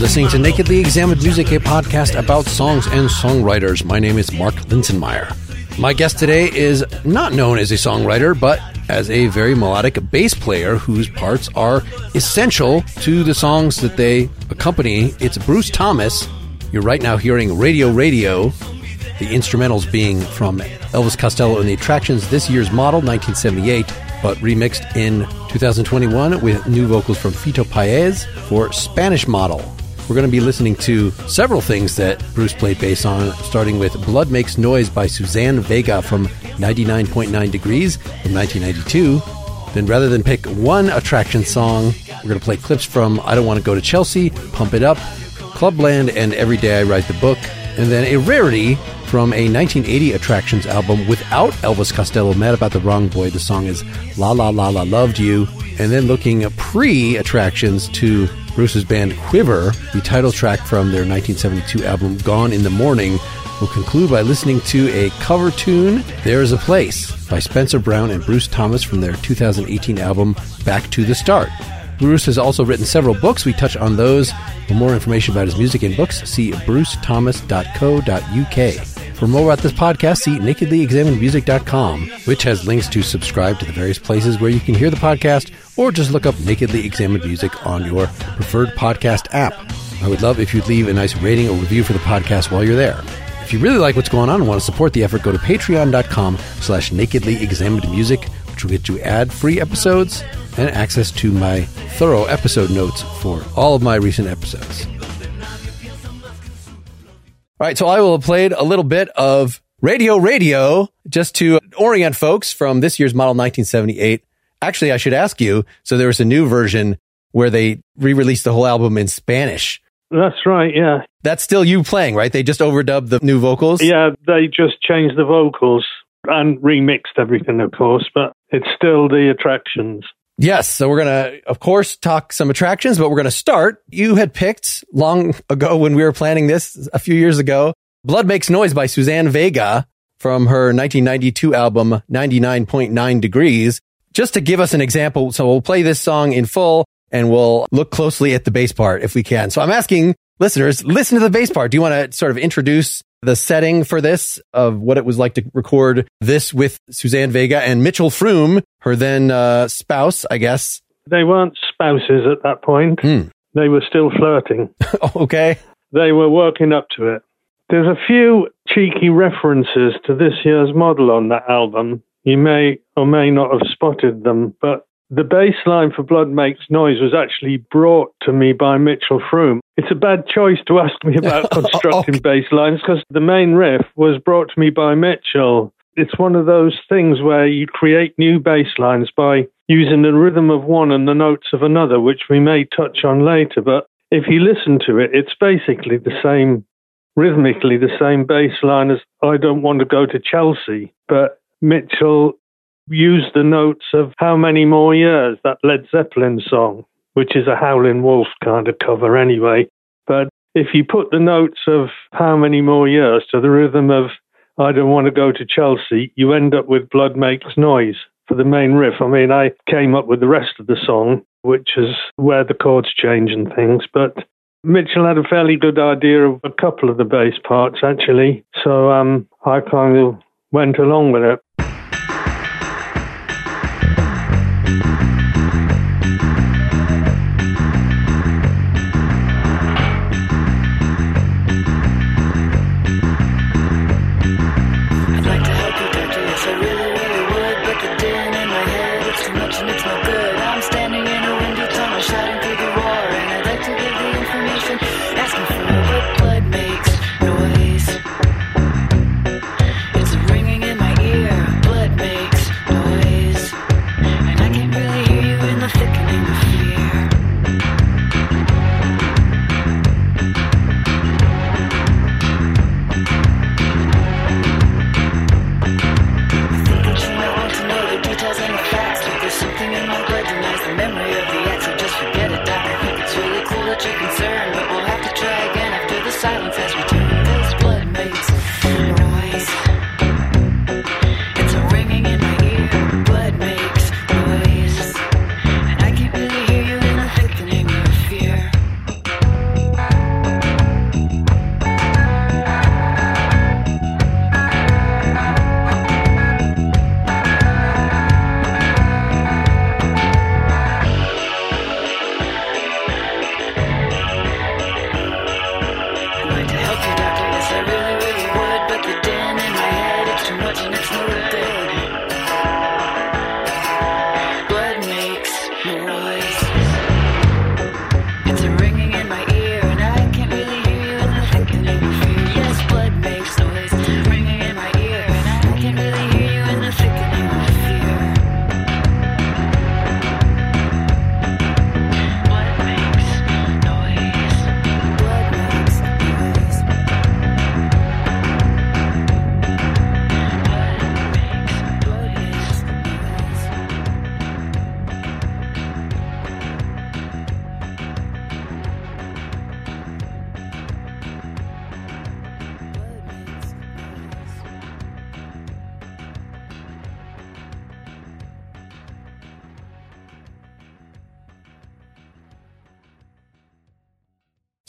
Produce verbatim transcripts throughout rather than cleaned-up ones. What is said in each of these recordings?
listening to Nakedly Examined Music, a podcast about songs and songwriters. My name is Mark Linsenmeyer. My guest today is not known as a songwriter, but as a very melodic bass player whose parts are essential to the songs that they accompany. It's Bruce Thomas. You're right now hearing Radio Radio, the instrumentals being from Elvis Costello and the Attractions, this year's model, nineteen seventy-eight, but remixed in two thousand twenty-one with new vocals from Fito Paez for Spanish Model. We're going to be listening to several things that Bruce played bass on, starting with Blood Makes Noise by Suzanne Vega from ninety-nine point nine Degrees from nineteen ninety-two. Then rather than pick one Attraction song, we're going to play clips from I Don't Want to Go to Chelsea, Pump It Up, Clubland, and Every Day I Write the Book. And then a rarity from a nineteen eighty Attractions album without Elvis Costello, Mad About the Wrong Boy. The song is La La La La Loved You. And then looking pre-Attractions to Bruce's band Quiver, the title track from their nineteen seventy-two album Gone in the Morning. We'll conclude by listening to a cover tune, There Is a Place, by Spencer Brown and Bruce Thomas from their two thousand eighteen album Back to the Start. Bruce has also written several books. We touch on those. For more information about his music and books, see bruce thomas dot co dot u k. For more about this podcast, see nakedly examined music dot com, which has links to subscribe to the various places where you can hear the podcast, or just look up Nakedly Examined Music on your preferred podcast app. I would love if you'd leave a nice rating or review for the podcast while you're there. If you really like what's going on and want to support the effort, go to patreon dot com slash nakedly examined music, which will get you ad-free episodes and access to my thorough episode notes for all of my recent episodes. All right, so I will have played a little bit of Radio Radio just to orient folks from this year's model nineteen seventy-eight. Actually, I should ask you, so there was a new version where they re-released the whole album in Spanish. That's right, yeah. That's still you playing, right? They just overdubbed the new vocals? Yeah, they just changed the vocals and remixed everything, of course, but it's still the Attractions. Yes, so we're going to, of course, talk some Attractions, but we're going to start. You had picked long ago when we were planning this a few years ago, Blood Makes Noise by Suzanne Vega from her nineteen ninety-two album ninety-nine point nine Degrees. Just to give us an example, so we'll play this song in full and we'll look closely at the bass part if we can. So I'm asking listeners, listen to the bass part. Do you want to sort of introduce the setting for this, of what it was like to record this with Suzanne Vega and Mitchell Froom, her then uh, spouse, I guess? They weren't spouses at that point. Hmm. They were still flirting. Okay. They were working up to it. There's a few cheeky references to this year's model on that album. You may or may not have spotted them, but the bass line for Blood Makes Noise was actually brought to me by Mitchell Froom. It's a bad choice to ask me about constructing okay. bass lines, because the main riff was brought to me by Mitchell. It's one of those things where you create new bass lines by using the rhythm of one and the notes of another, which we may touch on later. But if you listen to it, it's basically the same, rhythmically the same bass line as I Don't Want to Go to Chelsea. But Mitchell used the notes of How Many More Years, that Led Zeppelin song, which is a Howlin' Wolf kind of cover anyway. But if you put the notes of How Many More Years to the rhythm of I Don't Want to Go to Chelsea, you end up with Blood Makes Noise for the main riff. I mean, I came up with the rest of the song, which is where the chords change and things. But Mitchell had a fairly good idea of a couple of the bass parts, actually. So um, I kind of went along with it. It's ringing in my ear.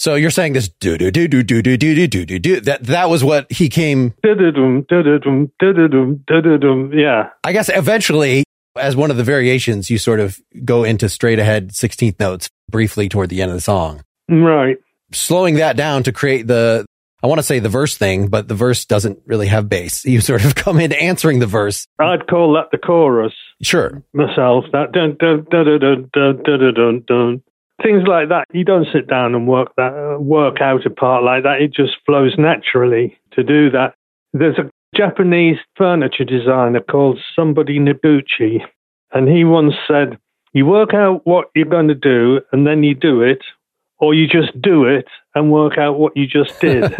So you're saying this do do do do do do do do do do that that was what he came. Du-du-dum, du-du-dum, du-du-dum, du-du-dum. Yeah. I guess eventually, as one of the variations, you sort of go into straight ahead sixteenth notes briefly toward the end of the song. Right. Slowing that down to create the, I want to say the verse thing, but the verse doesn't really have bass. You sort of come in answering the verse. I'd call that the chorus. Sure. Myself. That dun dun dun dun dun dun dun dun. Things like that. You don't sit down and work that, uh, work out a part like that. It just flows naturally to do that. There's a Japanese furniture designer called somebody Nobuchi, and he once said, you work out what you're going to do and then you do it, or you just do it and work out what you just did.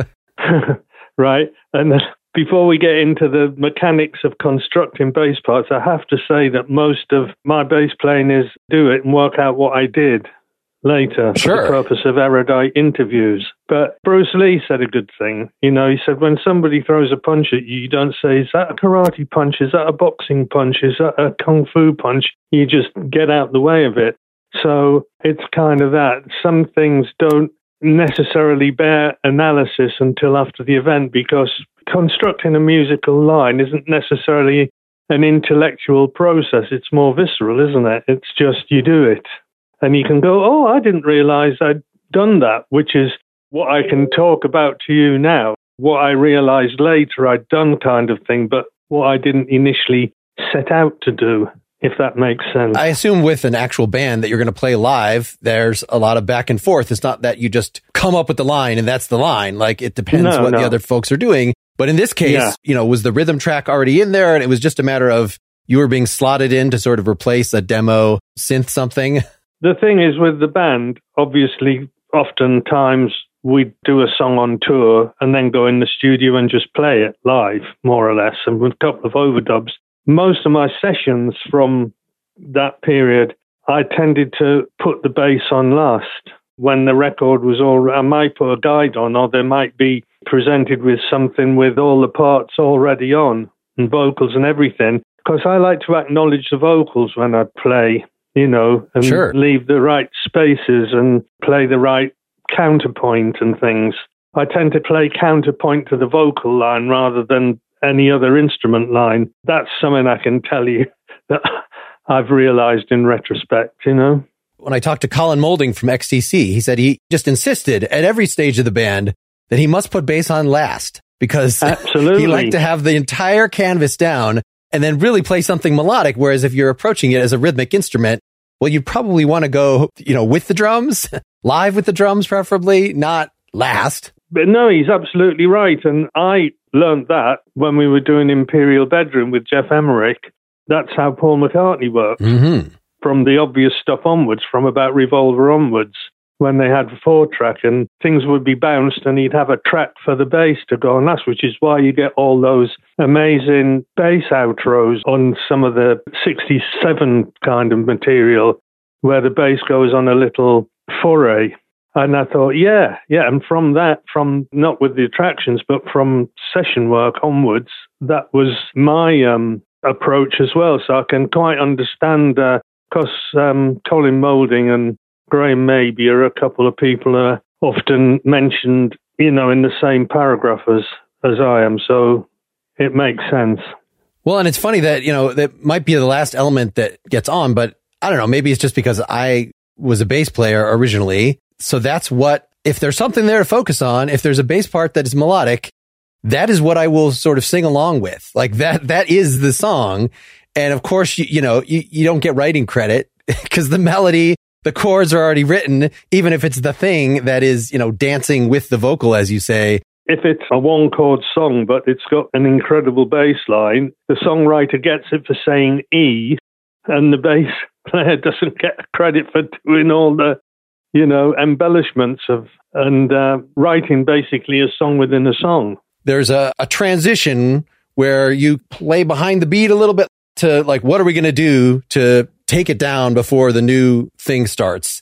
Right? And then before we get into the mechanics of constructing bass parts, I have to say that most of my bass playing is do it and work out what I did later sure. for the purpose of erudite interviews. But Bruce Lee said a good thing. You know, he said, when somebody throws a punch at you, you don't say, is that a karate punch? Is that a boxing punch? Is that a kung fu punch? You just get out the way of it. So it's kind of that. Some things don't necessarily bear analysis until after the event, because constructing a musical line isn't necessarily an intellectual process. It's more visceral, isn't it? It's just you do it. And you can go, oh, I didn't realize I'd done that, which is what I can talk about to you now. What I realized later I'd done kind of thing, but what I didn't initially set out to do, if that makes sense. I assume with an actual band that you're going to play live, there's a lot of back and forth. It's not that you just come up with the line and that's the line. Like, it depends no, what no. the other folks are doing. But in this case, yeah. you know, was the rhythm track already in there and it was just a matter of you were being slotted in to sort of replace a demo synth something? The thing is with the band, obviously, oftentimes we do a song on tour and then go in the studio and just play it live, more or less, and with a couple of overdubs. Most of my sessions from that period, I tended to put the bass on last. When the record was all, I might put a guide on, or they might be presented with something with all the parts already on, and vocals and everything, because I like to acknowledge the vocals when I play. You know, and sure. leave the right spaces and play the right counterpoint and things. I tend to play counterpoint to the vocal line rather than any other instrument line. That's something I can tell you that I've realized in retrospect, you know. When I talked to Colin Moulding from X T C, he said he just insisted at every stage of the band that he must put bass on last because Absolutely. he liked to have the entire canvas down and then really play something melodic. Whereas if you're approaching it as a rhythmic instrument, well, you probably want to go, you know, with the drums, live with the drums, preferably, not last. But no, he's absolutely right. And I learned that when we were doing Imperial Bedroom with Jeff Emmerich. That's how Paul McCartney worked. Mm-hmm. From the obvious stuff onwards, from about Revolver onwards, when they had four track and things would be bounced and he'd have a track for the bass to go on. That's which is why you get all those amazing bass outros on some of the sixty-seven kind of material where the bass goes on a little foray. And I thought, yeah, yeah. And from that, from not with the attractions, but from session work onwards, that was my um, approach as well. So I can quite understand, because uh, um, Colin Moulding and Graham Maybe are a couple of people who are often mentioned, you know, in the same paragraph as, as I am. So it makes sense. Well, and it's funny that, you know, that might be the last element that gets on, but I don't know, maybe it's just because I was a bass player originally. So that's what, if there's something there to focus on, if there's a bass part that is melodic, that is what I will sort of sing along with. Like that, that is the song. And of course, you, you know, you, you don't get writing credit because the melody, the chords are already written, even if it's the thing that is, you know, dancing with the vocal, as you say. If it's a one chord song, but it's got an incredible bass line, the songwriter gets it for saying E, and the bass player doesn't get credit for doing all the, you know, embellishments of, and uh, writing basically a song within a song. There's a, a transition where you play behind the beat a little bit to like, what are we going to do to take it down before the new thing starts?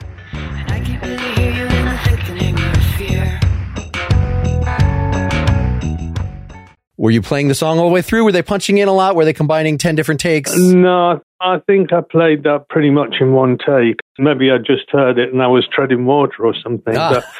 And I can't really hear you in the thickening of fear. Were you playing the song all the way through? Were they punching in a lot? Were they combining ten different takes? No, I think I played that pretty much in one take. Maybe I just heard it and I was treading water or something. Ah. But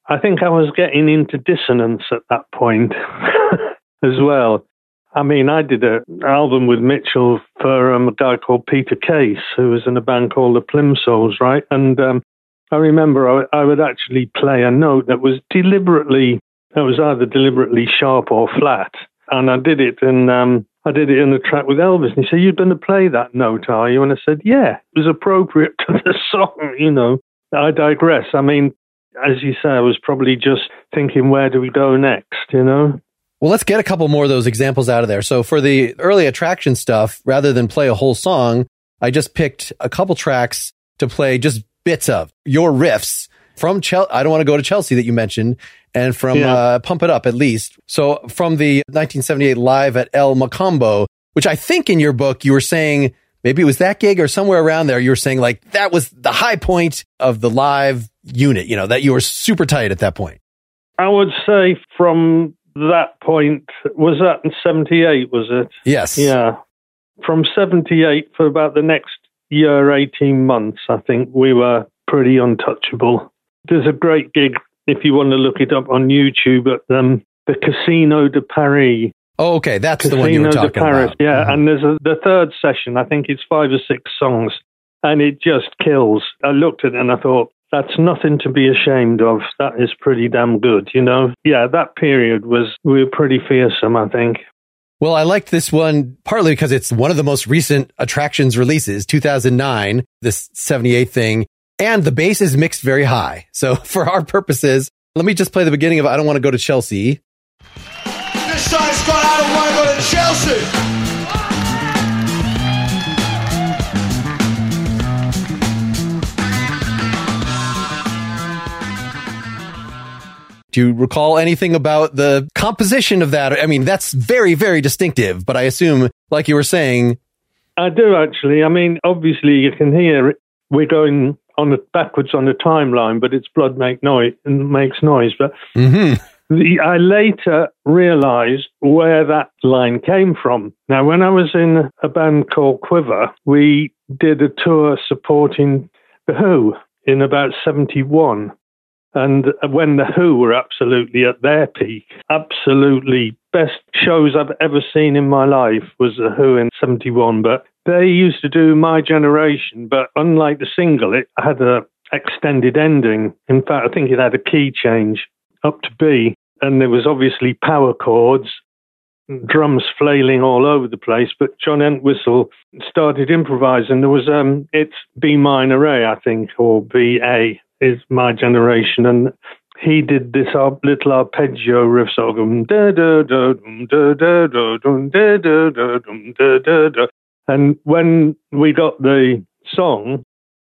I think I was getting into dissonance at that point as well. I mean, I did an album with Mitchell for um, a guy called Peter Case, who was in a band called the Plimsolls, right? And um, I remember I, I would actually play a note that was deliberately, that was either deliberately sharp or flat. And I did it in, um, I did it in a track with Elvis. And he said, "You're going to play that note, are you?" And I said, "Yeah, it was appropriate to the song, you know." I digress. I mean, as you say, I was probably just thinking, where do we go next, you know? Well, let's get a couple more of those examples out of there. So for the early Attraction stuff, rather than play a whole song, I just picked a couple tracks to play just bits of your riffs from Chelsea. I Don't Want to Go to Chelsea that you mentioned, and from yeah. uh, Pump It Up at least. So from the nineteen seventy-eight Live at El Macambo, which I think in your book you were saying, maybe it was that gig or somewhere around there, you were saying like that was the high point of the live unit, you know, that you were super tight at that point. I would say from that point, was that in seventy-eight, was it? Yes. Yeah. From seventy-eight for about the next year, eighteen months, I think we were pretty untouchable. There's a great gig, if you want to look it up on YouTube, at um, the Casino de Paris. Oh, okay. That's Casino the one you were talking de Paris, about. Yeah, Mm-hmm. and there's a, the third session, I think it's five or six songs, and it just kills. I looked at it and I thought, that's nothing to be ashamed of. That is pretty damn good, you know? Yeah, that period was, we were pretty fearsome, I think. Well, I liked this one partly because it's one of the most recent Attractions releases, two thousand nine, this seventy-eight thing, and the bass is mixed very high. So for our purposes, let me just play the beginning of I Don't Want to Go to Chelsea. This song's called I Don't Want to Go to Chelsea. Do you recall anything about the composition of that? I mean, that's very, very distinctive, but I assume, like you were saying... I do, actually. I mean, obviously, you can hear it. We're going on the, backwards on the timeline, but it's Blood Make Noise and Makes Noise. But mm-hmm. the, I later realized where that line came from. Now, when I was in a band called Quiver, we did a tour supporting The Who in about seventy-one. And when The Who were absolutely at their peak, absolutely best shows I've ever seen in my life was The Who in seventy-one. But they used to do My Generation, but unlike the single, it had a extended ending. In fact, I think it had a key change up to B. And there was obviously power chords, drums flailing all over the place. But John Entwistle started improvising. There was, um, it's B minor A, I think, or B A. Is My Generation, and he did this little arpeggio riff sort of da da da da da da da da da da da. And when we got the song,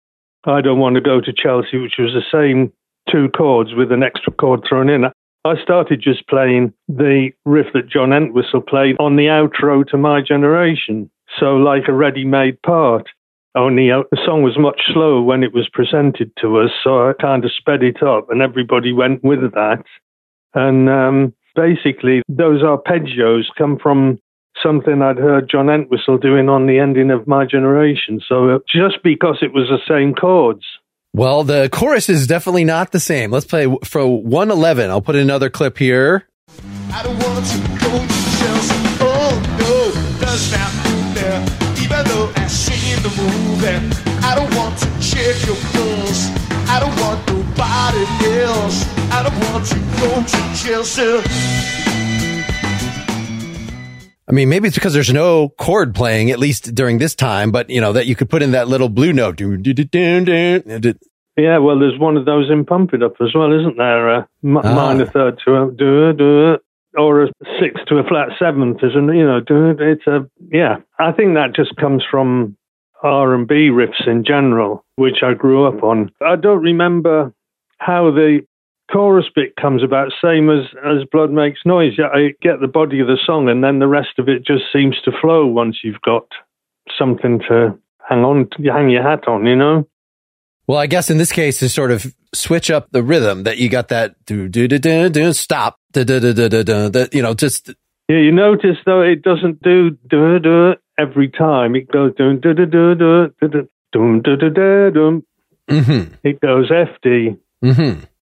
I Don't Want to Go to Chelsea, which was the same two chords with an extra chord thrown in, I started just playing the riff that John Entwistle played on the outro to My Generation, so like a ready-made part. Only uh, the song was much slower when it was presented to us, so I kind of sped it up, and everybody went with that. And um, basically, those arpeggios come from something I'd heard John Entwistle doing on the ending of My Generation, so uh, just because it was the same chords. Well, the chorus is definitely not the same. Let's play for one eleven. I'll put in another clip here. I don't want to go to Chelsea. Oh, no, does not move there. Even though I sing in the movie, I don't want to check your pulse. I don't want nobody else. I don't want to go to Chelsea. I mean, maybe it's because there's no chord playing, at least during this time, but, you know, that you could put in that little blue note. Yeah, well, there's one of those in Pump It Up as well, isn't there? Uh, m- ah. Minor third to a do do or a sixth to a flat seventh, isn't it? You know, do it's a yeah. I think that just comes from R and B riffs in general, which I grew up on. I don't remember how the chorus bit comes about, same as, as Blood Makes Noise. I get the body of the song, and then the rest of it just seems to flow once you've got something to hang on, to, hang your hat on, you know? Well, I guess in this case, to sort of switch up the rhythm, that you got that do do do do do stop, do do do do do do, you know, just. Yeah, you notice though it doesn't do do do every time. It goes do do do do do do do do do do do. Mm-hmm. It goes F D. Mm-hmm.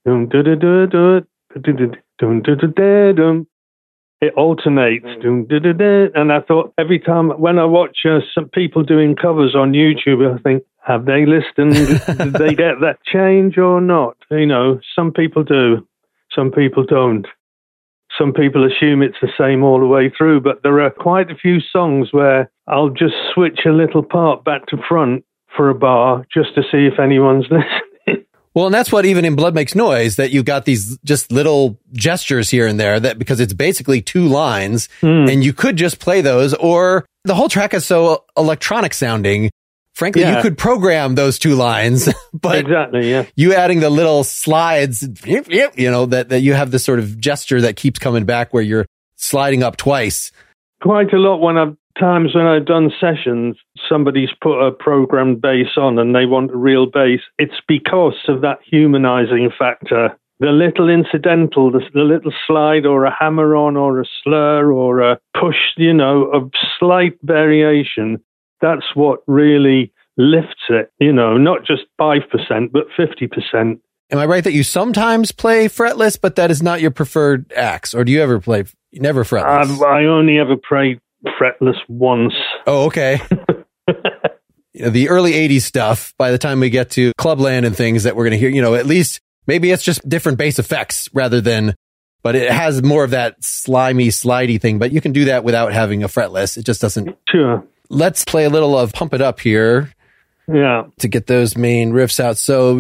Dum, da, da, da, da, da, da, dum, da, da, da, dum. It alternates. Dum, da, da, da. And I thought every time when I watch uh, some people doing covers on YouTube, I think, have they listened? Did they get that change or not? You know, some people do. Some people don't. Some people assume it's the same all the way through, but there are quite a few songs where I'll just switch a little part back to front for a bar just to see if anyone's listening. Well, and that's what even in Blood Makes Noise, that you've got these just little gestures here and there, that because it's basically two lines mm. and you could just play those, or the whole track is so electronic sounding. Frankly, yeah. you could program those two lines, but exactly, yeah. you adding the little slides, you know, that, that you have this sort of gesture that keeps coming back where you're sliding up twice. Quite a lot when I've times when I've done sessions, somebody's put a programmed bass on and they want a real bass. It's because of that humanizing factor. The little incidental, the, the little slide or a hammer on or a slur or a push, you know, a slight variation. That's what really lifts it, you know, not just five percent, but fifty percent. Am I right that you sometimes play fretless, but that is not your preferred axe? Or do you ever play, never fretless? Uh, I only ever played fretless once. Oh, okay. You know, the early eighties stuff, by the time we get to Clubland and things that we're going to hear, you know, at least maybe it's just different bass effects rather than, but it has more of that slimy, slidey thing. But you can do that without having a fretless. It just doesn't. Sure. Let's play a little of Pump It Up here. Yeah. To get those main riffs out. So.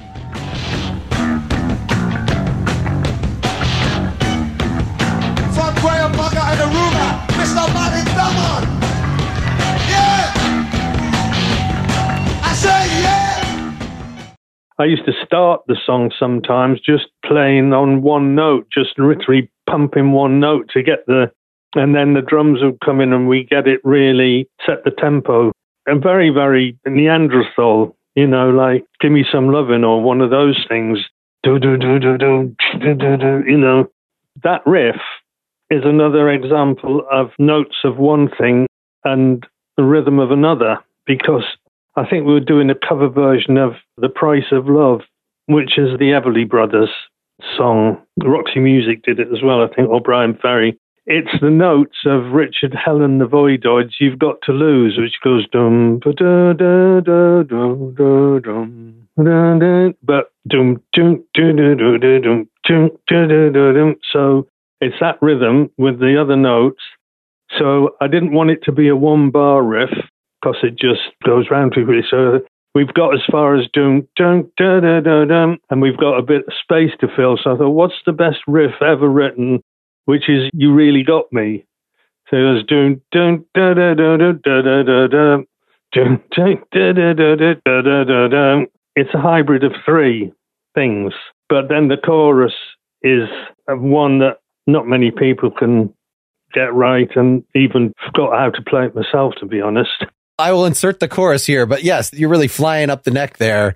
From Graham Bunker and Aruba, Mister Martin Drummond. Yeah! I say yeah! I used to start the song sometimes just playing on one note, just literally pumping one note to get the, and then the drums would come in and we get it really set the tempo. And very, very Neanderthal, you know, like Give Me Some Lovin' or one of those things. Do, do, do, do, do, do, do, do, you know. That riff is another example of notes of one thing and the rhythm of another, because I think we were doing a cover version of The Price of Love, which is the Everly Brothers song. Roxy Music did it as well, I think, or Brian Ferry. It's the notes of Richard Hell and the Voidoids, You've Got to Lose, which goes dum ba da da da dum da dum da da, but dum dum dum dum dum dum dum dum. So it's that rhythm with the other notes. So I didn't want it to be a one bar riff because it just goes round too quickly. So we've got as far as dum dum da da da dum, and we've got a bit of space to fill. So I thought, what's the best riff ever written? Which is You Really Got Me. So it was doing dun da da da da da da da da dun da da da da da da da da. It's a hybrid of three things, but then the chorus is one that not many people can get right, and even forgot how to play it myself, to be honest. I will insert the chorus here, but yes, you're really flying up the neck there.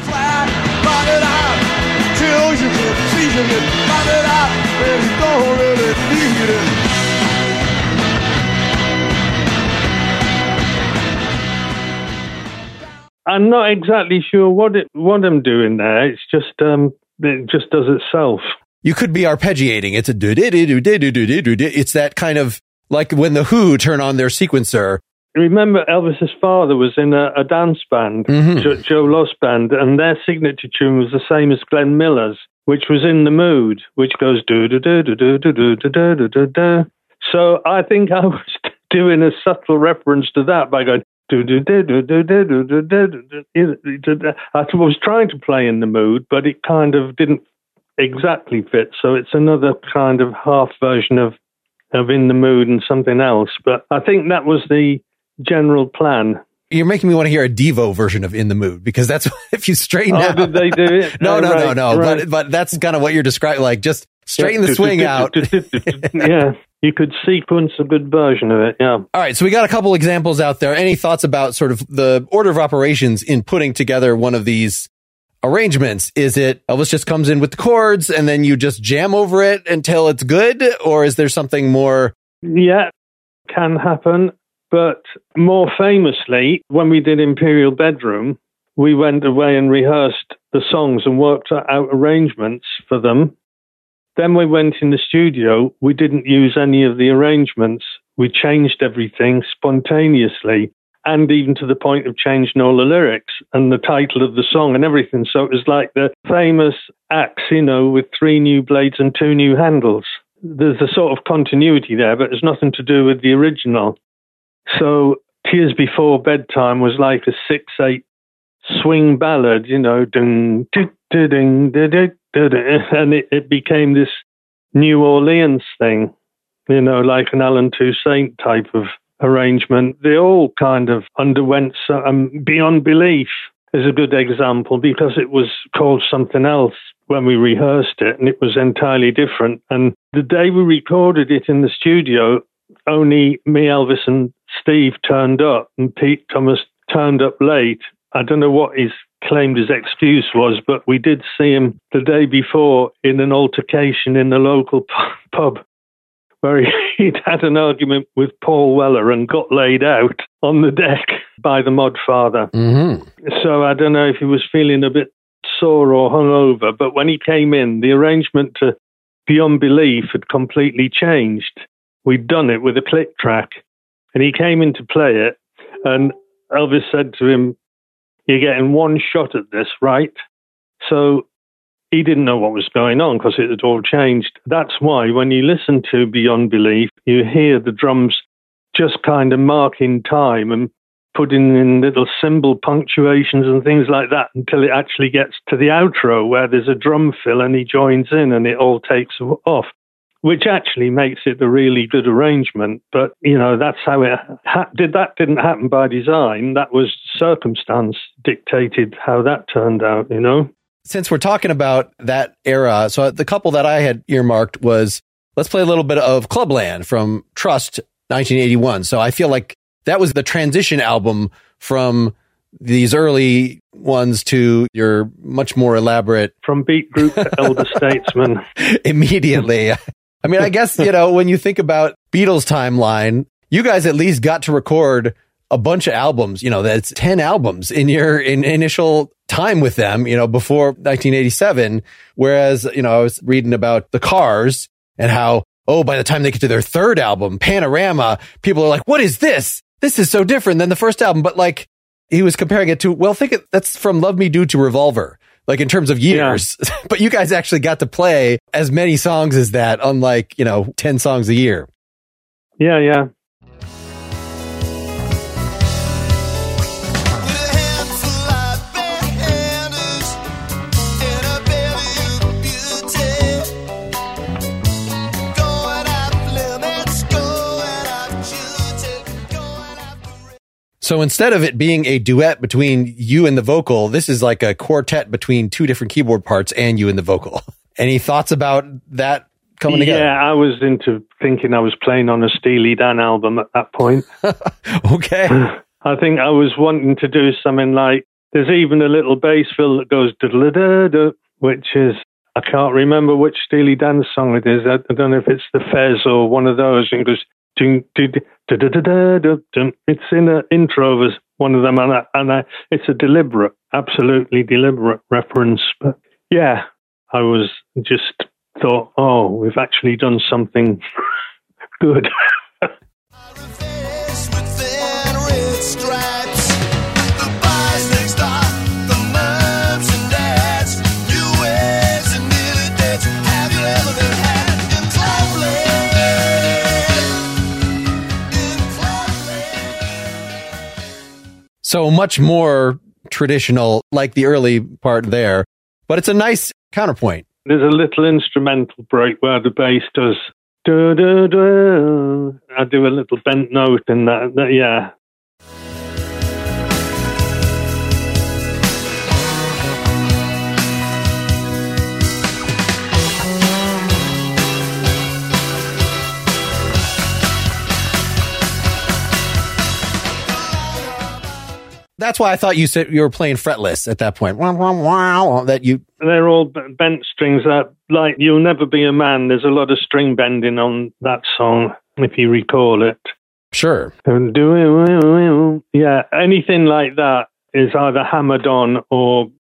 I'm not exactly sure what it what I'm doing there. It's just um, it just does itself. You could be arpeggiating. It's a do do do do do do do do. It's that kind of like when the Who turn on their sequencer. Remember, Elvis's father was in a, a dance band, mm-hmm. Joe, Joe Loss Band, and their signature tune was the same as Glenn Miller's, which was In the Mood, which goes do do do do do do do do do do do. So I think I was doing a subtle reference to that by going do do do do do do do do do do. I was trying to play In the Mood, but it kind of didn't exactly fit. So it's another kind of half version of of In the Mood and something else. But I think that was the general plan. You're making me want to hear a Devo version of In the Mood, because that's if you straighten oh, out. Did they do it? no, oh, no, right, no, no, right. But but that's kind of what you're describing. Like just straighten the swing out. Yeah, you could sequence a good version of it. Yeah. All right, so we got a couple examples out there. Any thoughts about sort of the order of operations in putting together one of these arrangements? Is it Elvis just comes in with the chords and then you just jam over it until it's good, or is there something more? Yeah, can happen. But more famously, when we did Imperial Bedroom, we went away and rehearsed the songs and worked out arrangements for them. Then we went in the studio. We didn't use any of the arrangements. We changed everything spontaneously, and even to the point of changing all the lyrics and the title of the song and everything. So it was like the famous axe, you know, with three new blades and two new handles. There's a sort of continuity there, but it's nothing to do with the original. So Tears Before Bedtime was like a six eight swing ballad, you know, ding, ding, ding, ding, ding, and it, it became this New Orleans thing, you know, like an Alan Toussaint type of arrangement. They all kind of underwent um, Beyond Belief is a good example, because it was called something else when we rehearsed it, and it was entirely different. And the day we recorded it in the studio, only me, Elvis, and Steve turned up, and Pete Thomas turned up late. I don't know what his claimed his excuse was, but we did see him the day before in an altercation in the local pub where he, he'd had an argument with Paul Weller and got laid out on the deck by the Modfather. Mm-hmm. So I don't know if he was feeling a bit sore or hungover, but when he came in, the arrangement to Beyond Belief had completely changed. We'd done it with a click track, and he came in to play it, and Elvis said to him, "You're getting one shot at this, right?" So he didn't know what was going on because it had all changed. That's why when you listen to Beyond Belief, you hear the drums just kind of marking time and putting in little cymbal punctuations and things like that until it actually gets to the outro where there's a drum fill and he joins in and it all takes off, which actually makes it a really good arrangement. But, you know, that's how it ha- did. That didn't happen by design. That was circumstance dictated how that turned out, you know. Since we're talking about that era, so the couple that I had earmarked was, let's play a little bit of Clubland from Trust, nineteen eighty-one. So I feel like that was the transition album from these early ones to your much more elaborate... From Beat Group to Elder Statesman. Immediately. I mean, I guess, you know, when you think about Beatles timeline, you guys at least got to record a bunch of albums, you know, that's ten albums in your in initial time with them, you know, before nineteen eighty-seven. Whereas, you know, I was reading about the Cars and how, oh, by the time they get to their third album, Panorama, people are like, what is this? This is so different than the first album. But like, he was comparing it to, well, think it, that's from Love Me Do to Revolver. Like in terms of years, yeah. But you guys actually got to play as many songs as that, unlike, you know, ten songs a year. Yeah, yeah. So instead of it being a duet between you and the vocal, this is like a quartet between two different keyboard parts and you and the vocal. Any thoughts about that coming yeah, together? Yeah, I was into thinking I was playing on a Steely Dan album at that point. Okay. I think I was wanting to do something like, there's even a little bass fill that goes da-da-da-da, which is, I can't remember which Steely Dan song it is. I, I don't know if it's the Fez or one of those. And it goes, ding, ding, da, da, da, da, da, da. It's in an intro as one of them, and, I, and I, it's a deliberate, absolutely deliberate reference. But yeah, I was just thought, oh, we've actually done something good. So much more traditional, like the early part there, but it's a nice counterpoint. There's a little instrumental break where the bass does, da, da, da. I do a little bent note in that, that yeah. That's why I thought you said you were playing fretless at that point. Wow, wow, wow. That you They're all bent strings. That like You'll Never Be a Man. There's a lot of string bending on that song, if you recall it. Sure. Yeah, anything like that is either hammered on or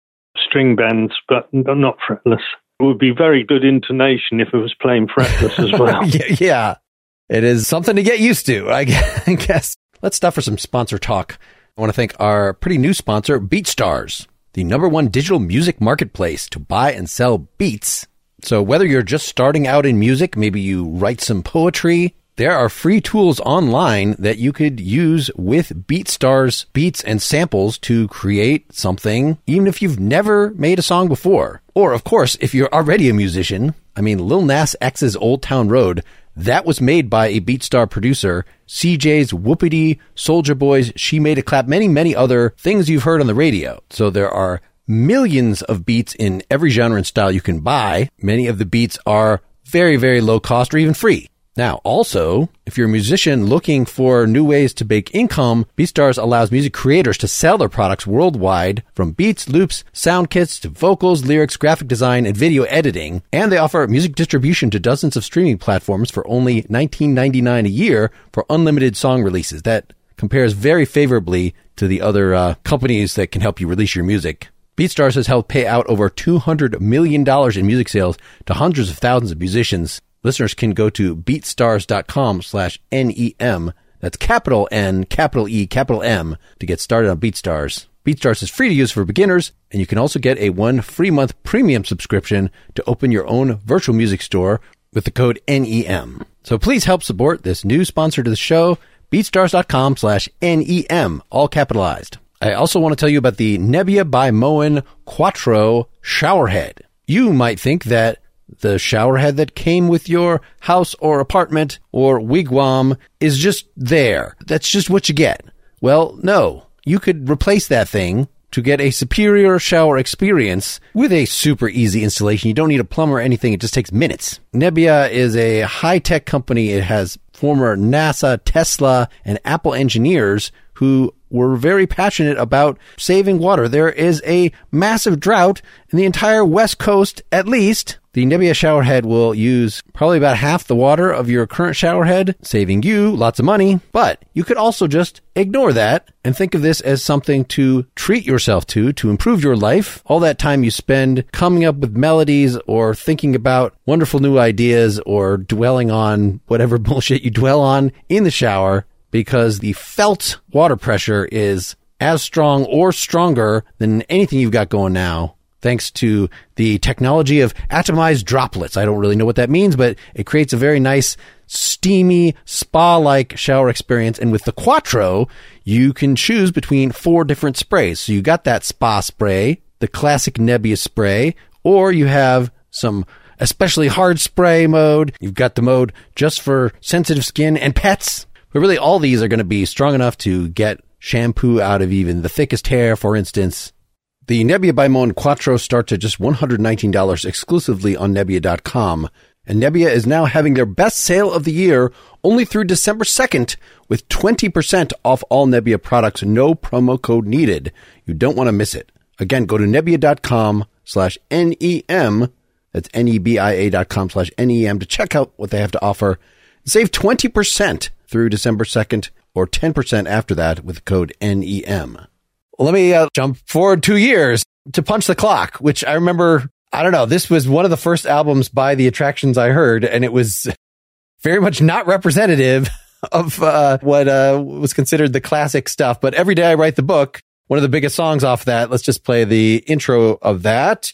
string bends, but not fretless. It would be very good intonation if it was playing fretless as well. yeah, yeah, it is something to get used to, I guess. Let's stop for some sponsor talk. I want to thank our pretty new sponsor, BeatStars, the number one digital music marketplace to buy and sell beats. So whether you're just starting out in music, maybe you write some poetry, there are free tools online that you could use with BeatStars beats and samples to create something, even if you've never made a song before. Or, of course, if you're already a musician, I mean, Lil Nas X's Old Town Road, that was made by a BeatStar producer. C J's Whoopity, Soulja Boy's She Made It Clap, many, many other things you've heard on the radio. So there are millions of beats in every genre and style you can buy. Many of the beats are very, very low cost or even free. Now, also, if you're a musician looking for new ways to make income, BeatStars allows music creators to sell their products worldwide, from beats, loops, sound kits, to vocals, lyrics, graphic design, and video editing. And they offer music distribution to dozens of streaming platforms for only nineteen ninety-nine dollars a year for unlimited song releases. That compares very favorably to the other uh, companies that can help you release your music. BeatStars has helped pay out over two hundred million dollars in music sales to hundreds of thousands of musicians. Listeners can go to beatstars.com slash NEM. That's capital N, capital E, capital M to get started on BeatStars. BeatStars is free to use for beginners, and you can also get a one free month premium subscription to open your own virtual music store with the code N E M. So please help support this new sponsor to the show, beatstars.com slash NEM, all capitalized. I also want to tell you about the Nebia by Moen Quattro showerhead. You might think that the showerhead that came with your house or apartment or wigwam is just there. That's just what you get. Well, no. You could replace that thing to get a superior shower experience with a super easy installation. You don't need a plumber or anything. It just takes minutes. Nebia is a high-tech company. It has former NASA, Tesla, and Apple engineers who were very passionate about saving water. There is a massive drought in the entire West Coast, at least. The Nebia showerhead will use probably about half the water of your current showerhead, saving you lots of money. But you could also just ignore that and think of this as something to treat yourself to, to improve your life. All that time you spend coming up with melodies or thinking about wonderful new ideas or dwelling on whatever bullshit you dwell on in the shower, because the felt water pressure is as strong or stronger than anything you've got going now, thanks to the technology of atomized droplets. I don't really know what that means, but it creates a very nice, steamy, spa-like shower experience. And with the Quattro, you can choose between four different sprays. So you got that spa spray, the classic Nebia spray, or you have some especially hard spray mode. You've got the mode just for sensitive skin and pets. But really, all these are going to be strong enough to get shampoo out of even the thickest hair, for instance. The Nebia by Moen Quattro starts at just one hundred nineteen dollars exclusively on Nebia dot com. And Nebia is now having their best sale of the year only through December second with twenty percent off all Nebia products. No promo code needed. You don't want to miss it. Again, go to Nebia.com slash N-E-M. That's N-E-B-I-A dot com slash N-E-M to check out what they have to offer. Save twenty percent through December second or ten percent after that with the code N E M. Let me uh, jump forward two years to Punch the Clock, which I remember, I don't know, this was one of the first albums by The Attractions I heard, and it was very much not representative of uh, what uh, was considered the classic stuff. But Every Day I Write the Book, one of the biggest songs off that. Let's just play the intro of that.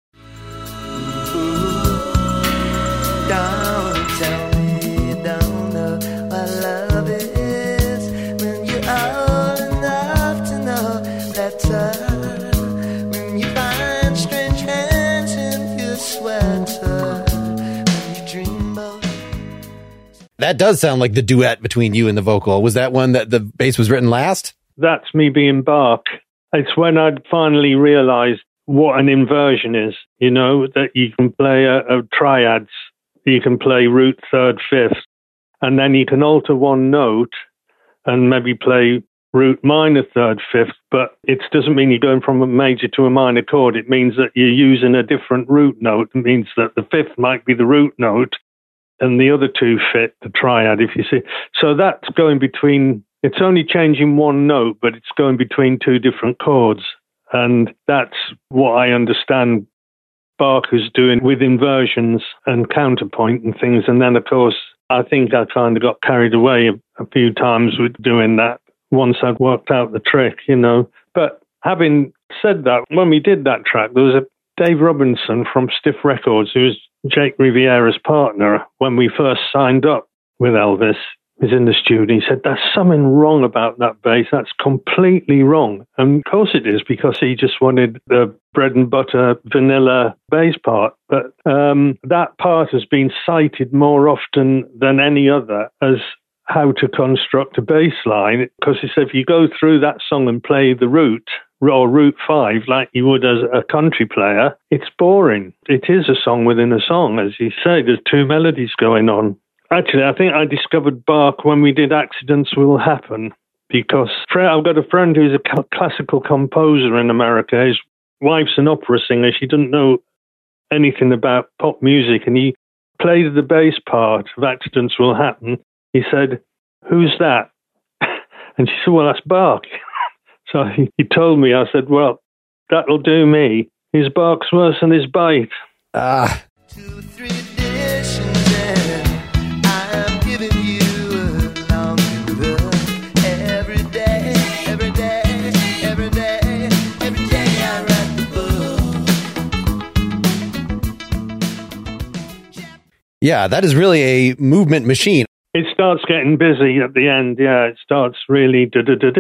That does sound like the duet between you and the vocal. Was that one that the bass was written last? That's me being Bach. It's when I'd finally realized what an inversion is, you know, that you can play a, a triads, you can play root third fifth, and then you can alter one note and maybe play root minor third fifth, but it doesn't mean you're going from a major to a minor chord. It means that you're using a different root note. It means that the fifth might be the root note, and the other two fit the triad, if you see. So that's going between, it's only changing one note, but it's going between two different chords. And that's what I understand Barker's doing with inversions and counterpoint and things. And then, of course, I think I kind of got carried away a, a few times with doing that once I'd worked out the trick, you know. But having said that, when we did that track, there was a Dave Robinson from Stiff Records, who was Jake Riviera's partner when we first signed up with Elvis. He's in the studio. He said, "There's something wrong about that bass. That's completely wrong." And of course it is, because he just wanted the bread and butter vanilla bass part. But um, that part has been cited more often than any other as how to construct a bass line. Because he said, if you go through that song and play the root, or root five, like you would as a country player, it's boring. It is a song within a song. As you say, there's two melodies going on. Actually, I think I discovered Bach when we did Accidents Will Happen, because I've got a friend who's a classical composer in America. His wife's an opera singer. She doesn't know anything about pop music, and he played the bass part of Accidents Will Happen. He said, "Who's that?" And she said, "Well, that's Bach." So he, he told me. I said, "Well, that'll do me. His Bach's worse than his bite." Ah. Two, three dishes, and I'm giving you a long look every day, every day, every day, every day I write the book. Yeah, that is really a movement machine. It starts getting busy at the end, yeah. It starts really...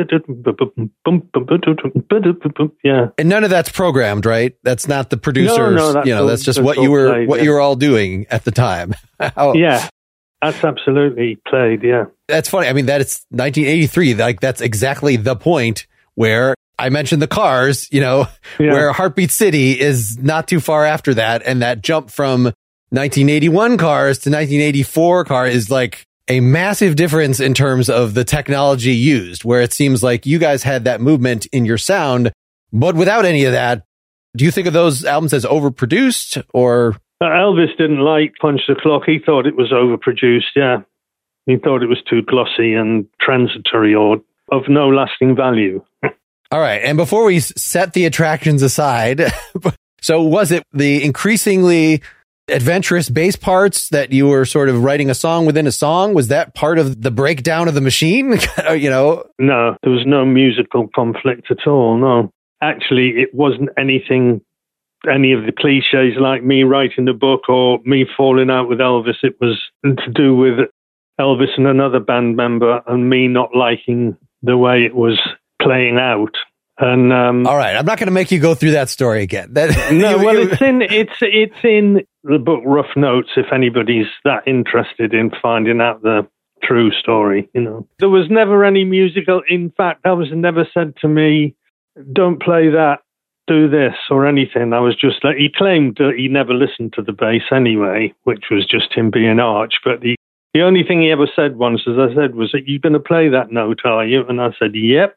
Yeah. And none of that's programmed, right? That's not the producers. No, no, that's you know, all, that's just that's what you were played, what yeah. you were all doing at the time. How, Yeah, that's absolutely played, yeah. That's funny. I mean, that it's nineteen eighty-three. Like, that's exactly the point where I mentioned the Cars, you know, Yeah. where Heartbeat City is not too far after that. And that jump from nineteen eighty-one Cars to nineteen eighty-four Car is like a massive difference in terms of the technology used, where it seems like you guys had that movement in your sound, but without any of that. Do you think of those albums as overproduced, or? Uh, Elvis didn't like Punch the Clock. He thought it was overproduced, yeah. He thought it was too glossy and transitory or of no lasting value. All right. And before we set the attractions aside, so was it the increasingly adventurous bass parts that you were sort of writing a song within a song? Was that part of the breakdown of the machine? you know? No, there was no musical conflict at all, no. Actually, it wasn't anything, any of the cliches like me writing the book or me falling out with Elvis. It was to do with Elvis and another band member and me not liking the way it was playing out. And um, all right, I'm not going to make you go through that story again. That, no, you, well, you, it's in it's it's in the book Rough Notes. If anybody's that interested in finding out the true story, you know, there was never any musical. In fact, that was never said to me, "Don't play that, do this," or anything. I was just like, he claimed that he never listened to the bass anyway, which was just him being arch. But the the only thing he ever said once, as I said, was, "Are you going to play that note, are you?" And I said, "Yep."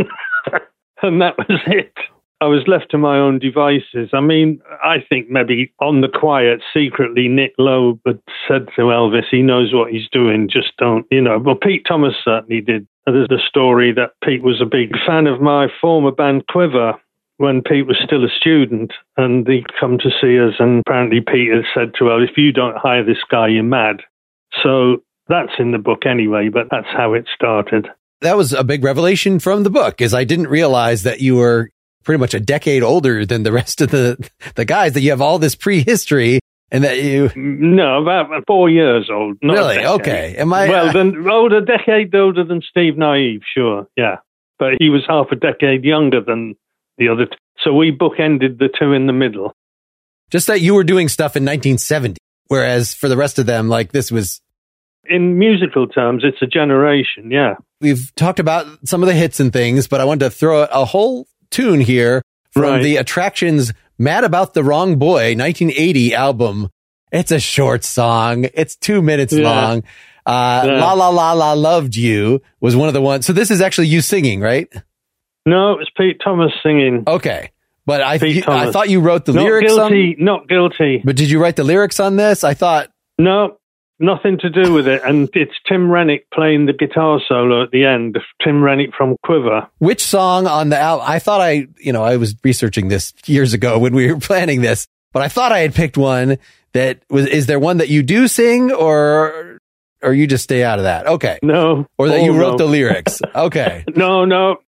And that was it. I was left to my own devices. I mean, I think maybe on the quiet, secretly, Nick Lowe had said to Elvis, he knows what he's doing, just don't, you know. Well, Pete Thomas certainly did. There's the story that Pete was a big fan of my former band Quiver when Pete was still a student, and he'd come to see us, and apparently Pete had said to us, "If you don't hire this guy, you're mad." So that's in the book anyway, but that's how it started. That was a big revelation from the book, is I didn't realize that you were pretty much a decade older than the rest of the the guys, that you have all this prehistory, and that you... No, about four years old. Not really? Okay. Am I... Well, uh, then, older, decade older than Steve Naive, sure, yeah. But he was half a decade younger than the other. T- so we bookended the two in the middle. Just that you were doing stuff in nineteen seventy, whereas for the rest of them, like, this was... In musical terms, it's a generation, yeah. We've talked about some of the hits and things, but I wanted to throw a whole tune here from Right. the Attractions' Mad About the Wrong Boy nineteen eighty album. It's a short song. It's two minutes Yeah. long. Uh, Yeah. La La La La Loved You was one of the ones. So this is actually you singing, right? No, it was Pete Thomas singing. Okay. But I, Pete you, I Thomas. thought you wrote the Not lyrics guilty, on, not guilty. but did you write the lyrics on this? I thought, No, Nothing to do with it. And it's Tim Rennick playing the guitar solo at the end. Tim Rennick from Quiver. Which song on the album? I thought I, you know, I was researching this years ago when we were planning this, but I thought I had picked one that was, is there one that you do sing or, or you just stay out of that? Okay. No. Or that oh, you wrote no. the lyrics. Okay. No, no.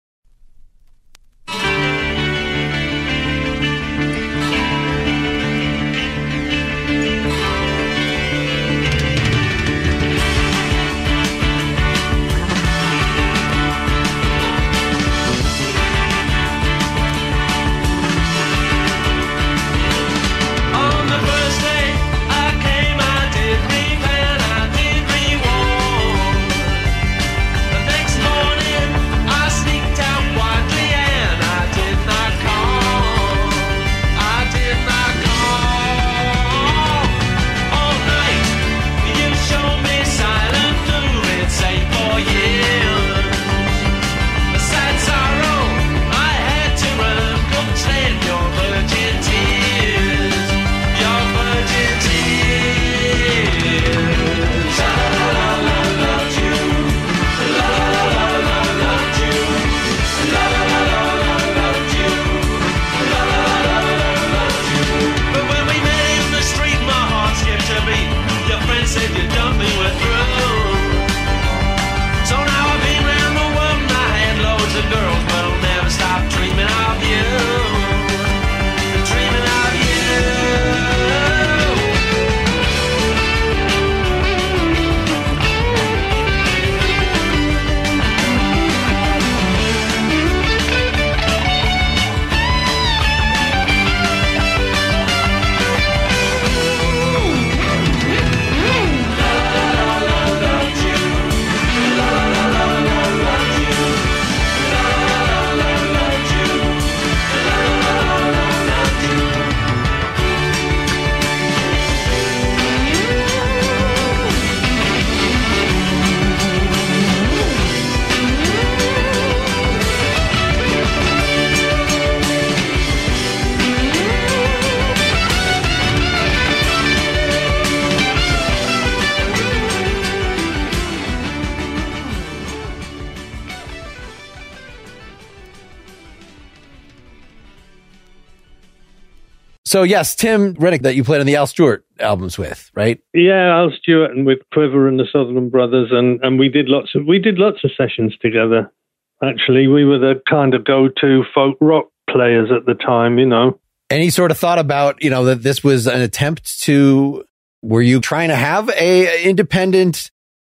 So yes, Tim Rennick that you played on the Al Stewart albums with, right? Yeah, Al Stewart and with Quiver and the Sutherland Brothers, and, and we did lots of we did lots of sessions together. Actually, we were the kind of go-to folk rock players at the time, you know. Any sort of thought about, you know, that this was an attempt to? Were you trying to have a independent?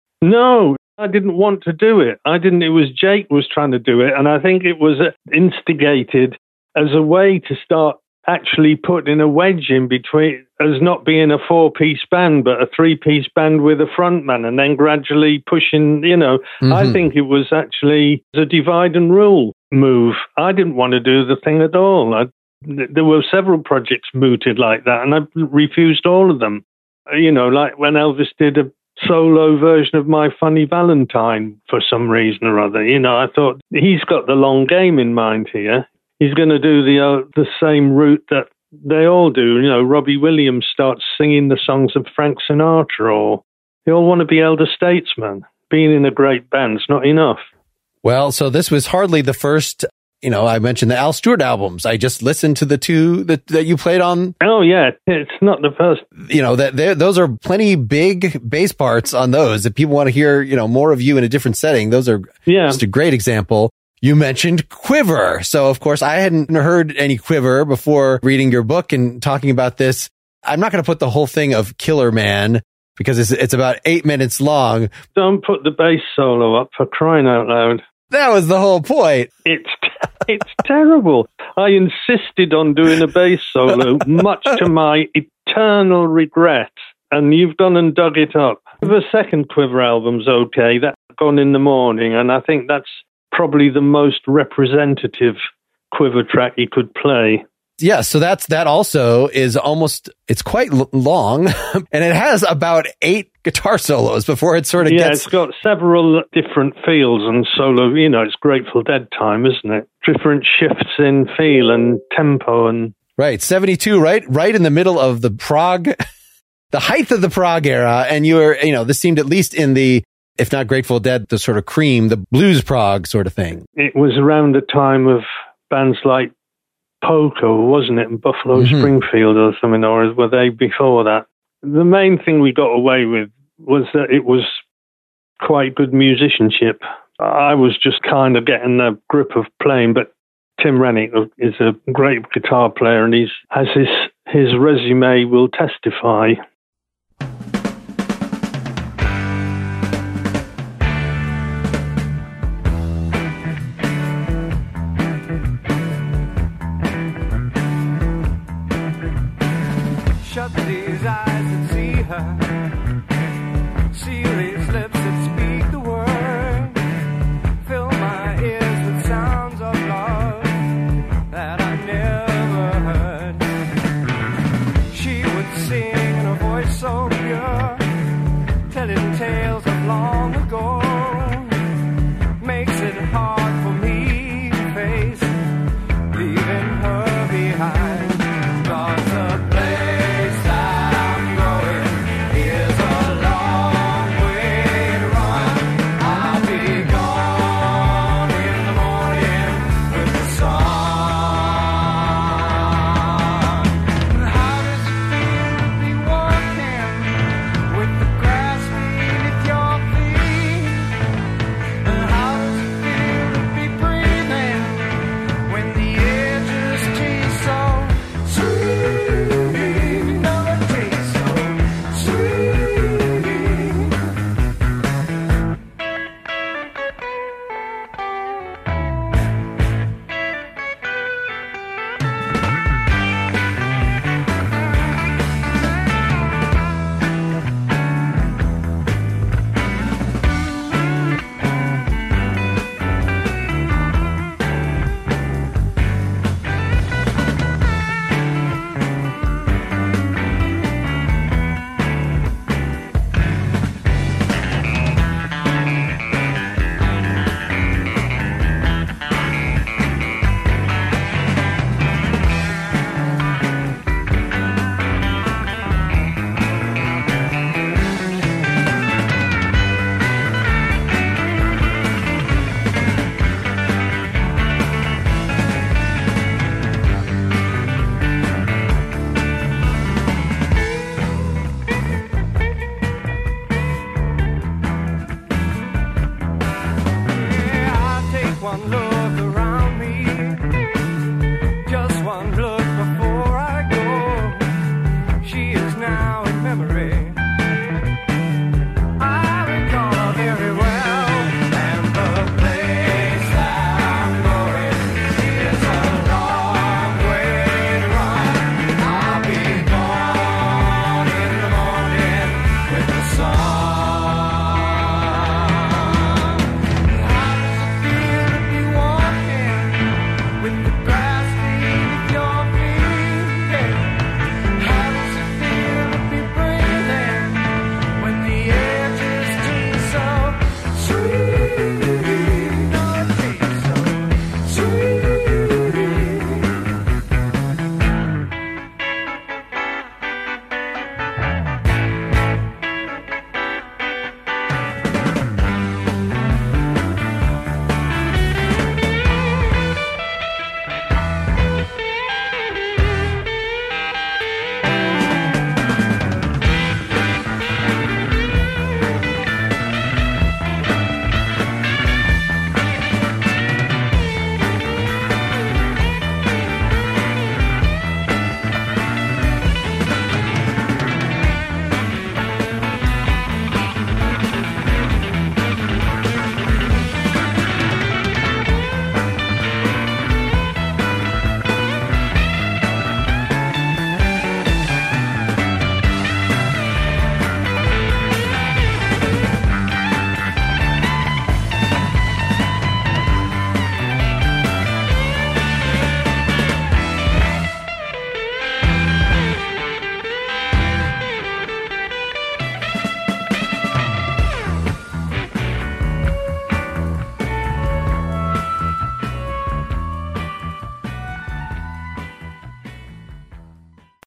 No, I didn't want to do it. I didn't. It was Jake was trying to do it, and I think it was instigated as a way to start actually putting a wedge in between, as not being a four-piece band, but a three-piece band with a frontman, and then gradually pushing, you know, mm-hmm. I think it was actually a divide and rule move. I didn't want to do the thing at all. I, there were several projects mooted like that, and I refused all of them. You know, like when Elvis did a solo version of My Funny Valentine for some reason or other. You know, I thought he's got the long game in mind here. He's going to do the uh, the same route that they all do. You know, Robbie Williams starts singing the songs of Frank Sinatra, or they all want to be elder statesmen. Being in a great band's not enough. Well, so this was hardly the first. You know, I mentioned the Al Stewart albums. I just listened to the two that, that you played on. Oh, yeah. It's not the first. You know, that those are plenty big bass parts on those. If people want to hear, you know, more of you in a different setting, those are yeah. just a great example. You mentioned Quiver. So, of course, I hadn't heard any Quiver before reading your book and talking about this. I'm not going to put the whole thing of Killer Man because it's, it's about eight minutes long. Don't put the bass solo up, for crying out loud. That was the whole point. It's it's terrible. I insisted on doing a bass solo, much to my eternal regret, and you've gone and dug it up. The second Quiver album's okay. That's Gone in the Morning, and I think that's probably the most representative Quiver track you could play. Yeah, so that's that also is almost, it's quite l- long, and it has about eight guitar solos before it sort of yeah, gets... Yeah, it's got several different feels and solo, you know, it's Grateful Dead time, isn't it? Different shifts in feel and tempo and... Right, seventy-two, right? Right in the middle of the prog the height of the prog era, and you were, you know, this seemed at least in the, if not Grateful Dead, the sort of cream, the blues prog sort of thing. It was around the time of bands like Poco, wasn't it, and Buffalo mm-hmm. Springfield or something, or were they before that? The main thing we got away with was that it was quite good musicianship. I was just kind of getting the grip of playing, but Tim Rennick is a great guitar player, and he's has his his resume will testify. Shut these eyes and see her. Seal these lips that speak the word. Fill my ears with sounds of love that I never heard. She would sing in a voice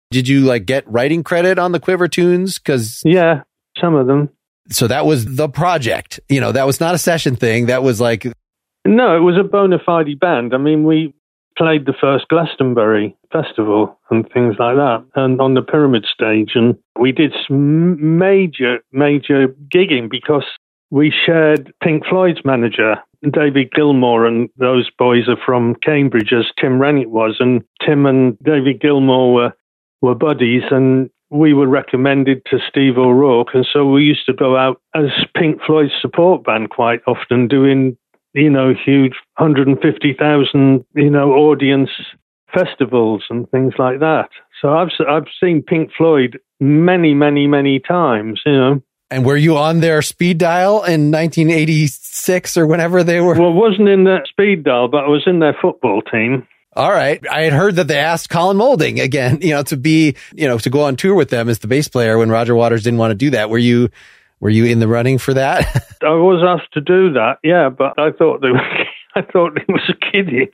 Did you like get writing credit on the Quiver tunes? Because yeah, some of them. So that was the project. You know, that was not a session thing. That was like... No, it was a bona fide band. I mean, we played the first Glastonbury Festival and things like that, and on the Pyramid stage. And we did some major, major gigging because we shared Pink Floyd's manager, David Gilmour, and those boys are from Cambridge, as Tim Rennick was. And Tim and David Gilmour were, were buddies, and we were recommended to Steve O'Rourke. And so we used to go out as Pink Floyd's support band quite often, doing, you know, huge one hundred fifty thousand, you know, audience festivals and things like that. So I've I've seen Pink Floyd many, many, many times, you know. And were you on their speed dial in nineteen eighty-six or whenever they were? Well, I wasn't in their speed dial, but I was in their football team. All right. I had heard that they asked Colin Moulding again, you know, to be, you know, to go on tour with them as the bass player when Roger Waters didn't want to do that. Were you, were you in the running for that? I was asked to do that, yeah, but I thought they were, I thought it was a kiddie.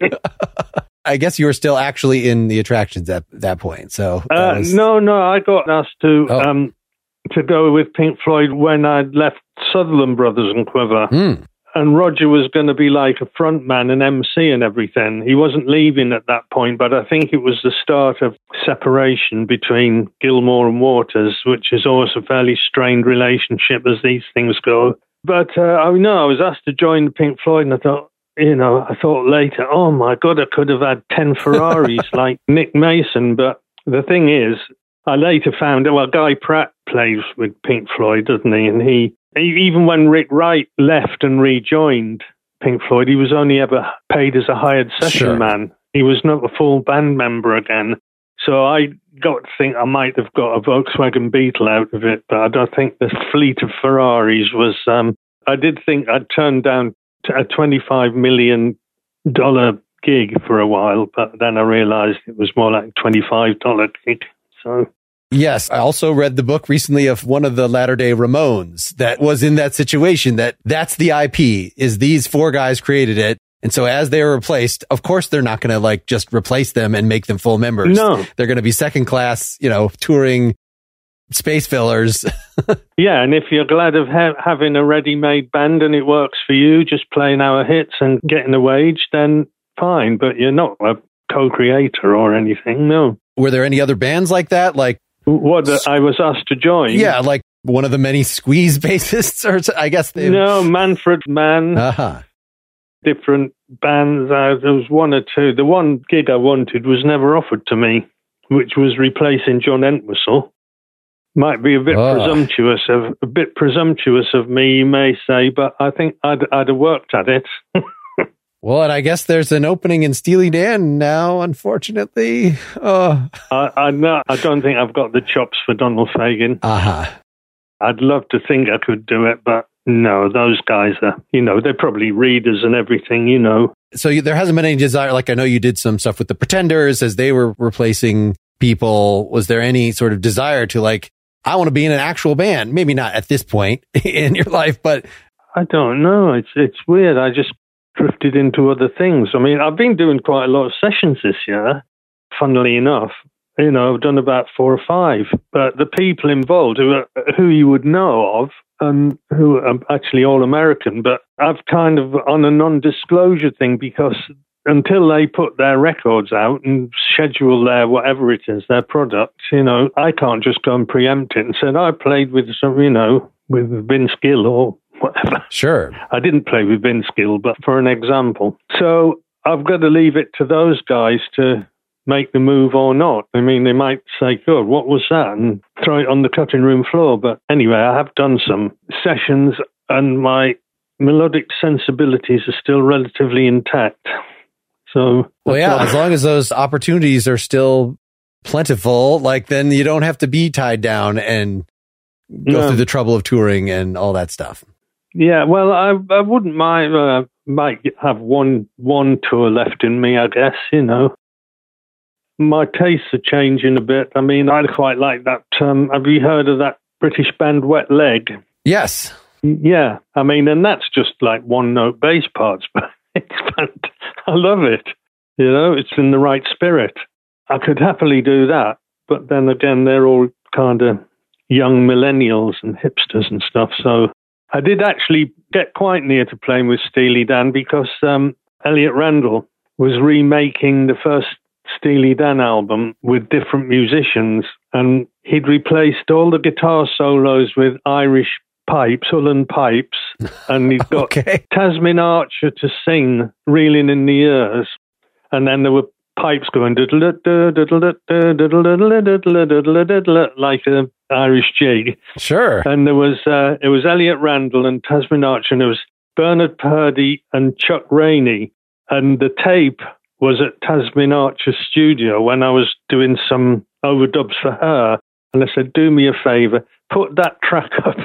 I guess you were still actually in the Attractions at that point. So uh, was... no, no, I got asked to oh. um, to go with Pink Floyd when I'd left Sutherland Brothers and Quiver. Mm. And Roger was going to be like a front man and M C and everything. He wasn't leaving at that point, but I think it was the start of separation between Gilmour and Waters, which is always a fairly strained relationship as these things go. But uh, I know I was asked to join Pink Floyd, and I thought, you know, I thought later, oh my God, I could have had ten Ferraris like Nick Mason. But the thing is, I later found, well, Guy Pratt plays with Pink Floyd, doesn't he? And he, even when Rick Wright left and rejoined Pink Floyd, he was only ever paid as a hired session Sure. man. He was not a full band member again. So I got to think I might have got a Volkswagen Beetle out of it, but I don't think the fleet of Ferraris was... Um, I did think I'd turned down a twenty-five million dollars gig for a while, but then I realized it was more like a twenty-five dollars gig. So... Yes, I also read the book recently of one of the latter-day Ramones that was in that situation, that that's the I P, is these four guys created it. And so as they were replaced, of course, they're not going to like just replace them and make them full members. No. They're going to be second class, you know, touring space fillers. Yeah, and if you're glad of ha- having a ready-made band and it works for you, just playing our hits and getting a wage, then fine. But you're not a co-creator or anything, no. Were there any other bands like that? Like, What uh, I was asked to join? yeah, like one of the many Squeeze bassists, or I guess they. No, Manfred Mann. Uh-huh. Different bands. Uh, there was one or two. The one gig I wanted was never offered to me, which was replacing John Entwistle. Might be a bit Oh. presumptuous of a bit presumptuous of me, you may say, but I think I'd I'd have worked at it. Well, and I guess there's an opening in Steely Dan now, unfortunately. Uh I I, know, I don't think I've got the chops for Donald Fagen. huh. I'd love to think I could do it, but no, those guys are, you know, they're probably readers and everything, you know. So you, there hasn't been any desire, like I know you did some stuff with the Pretenders as they were replacing people. Was there any sort of desire to like, I want to be in an actual band? Maybe not at this point in your life, but... I don't know. It's it's weird. I just drifted into other things. I mean, I've been doing quite a lot of sessions this year, funnily enough. You know, I've done about four or five. But the people involved who are, who you would know of and who are actually all American, but I've kind of on a non-disclosure thing because until they put their records out and schedule their whatever it is, their product, you know, I can't just go and preempt it and say, I played with some, you know, with Vince Gill or whatever. Sure. I didn't play with Vince Gill, but for an example. So I've got to leave it to those guys to make the move or not. I mean, they might say, God, what was that? And throw it on the cutting room floor. But anyway, I have done some sessions and my melodic sensibilities are still relatively intact. So, well, yeah, as long as those opportunities are still plentiful, like then you don't have to be tied down and go No. through the trouble of touring and all that stuff. Yeah, well, I I wouldn't mind. Uh, might have one one tour left in me, I guess. You know, my tastes are changing a bit. I mean, I quite like that. Um, have you heard of that British band Wet Leg? Yes. Yeah, I mean, and that's just like one note bass parts, but it's fant- I love it. You know, it's in the right spirit. I could happily do that. but then again, they're all kind of young millennials and hipsters and stuff. So I did actually get quite near to playing with Steely Dan because um, Elliot Randall was remaking the first Steely Dan album with different musicians, and he'd replaced all the guitar solos with Irish pipes, Ullen pipes, and he'd got okay. Tasmin Archer to sing Reeling in the Years, and then there were pipes going like an Irish jig. Sure. And there was uh, it was Elliot Randall and Tasmin Archer, and it was Bernard Purdie and Chuck Rainey, and the tape was at Tasmin Archer's studio when I was doing some overdubs for her, and I said, do me a favour, put that track up,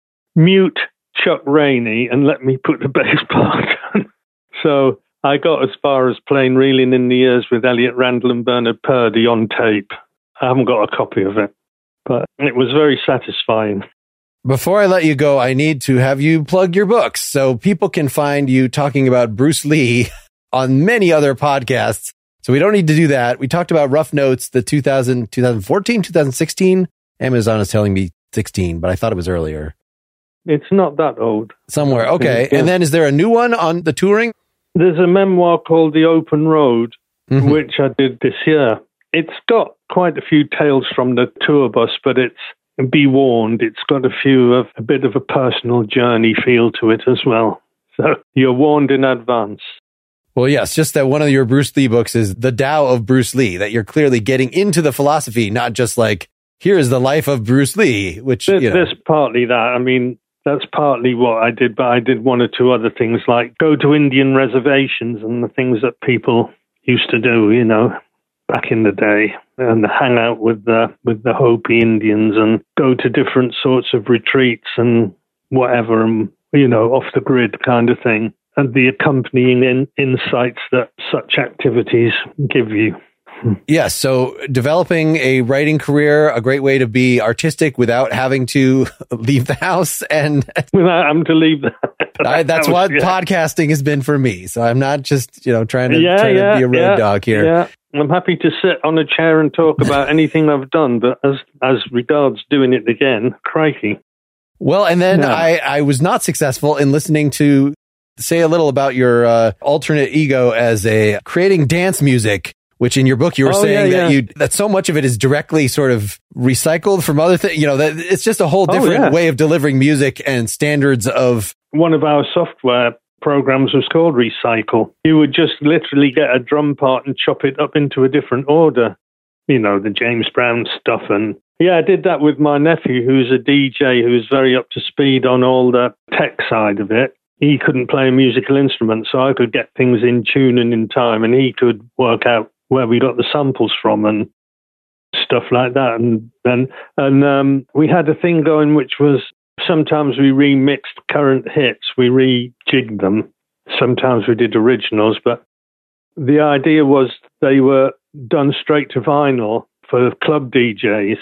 mute Chuck Rainey, and let me put the bass part on. So I got as far as playing Reeling in the Years with Elliot Randall and Bernard Purdie on tape. I haven't got a copy of it, but it was very satisfying. Before I let you go, I need to have you plug your books so people can find you talking about Bruce Lee on many other podcasts. So we don't need to do that. We talked about Rough Notes, the two thousand, twenty fourteen, twenty sixteen. Amazon is telling me sixteen, but I thought it was earlier. It's not that old. Somewhere. Okay. Yeah. And then is there a new one on the touring? There's a memoir called The Open Road, mm-hmm. which I did this year. It's got quite a few tales from the tour bus, but it's, be warned, it's got a few of a bit of a personal journey feel to it as well. So you're warned in advance. Well, yes, just that one of your Bruce Lee books is The Tao of Bruce Lee, that you're clearly getting into the philosophy, not just like, here's the life of Bruce Lee, which, there's, you know. There's partly that. I mean, that's partly what I did, but I did one or two other things, like go to Indian reservations and the things that people used to do, you know, back in the day, and hang out with the, with the Hopi Indians and go to different sorts of retreats and whatever, and, you know, off the grid kind of thing. And the accompanying in, insights that such activities give you. Yes, so developing a writing career, a great way to be artistic without having to leave the house. And without having to leave the I, That's house, what yeah. podcasting has been for me. So I'm not just, you know, trying to, yeah, trying yeah, to be a road yeah, dog here. Yeah. I'm happy to sit on a chair and talk about anything I've done, but as as regards doing it again, crikey. Well, and then yeah. I, I was not successful in listening to say a little about your uh, alternate ego as a creating dance music, which in your book you were oh, saying yeah, that yeah. you that so much of it is directly sort of recycled from other things. You know, that it's just a whole different oh, yeah. way of delivering music and standards of. One of our software programs was called Recycle. You would just literally get a drum part and chop it up into a different order. You know, the James Brown stuff. And yeah, I did that with my nephew, who's a D J who's very up to speed on all the tech side of it. He couldn't play a musical instrument, so I could get things in tune and in time, and he could work out where we got the samples from and stuff like that. And and, and um, we had a thing going which was sometimes we remixed current hits, we rejigged them. Sometimes we did originals, but the idea was they were done straight to vinyl for club D Js.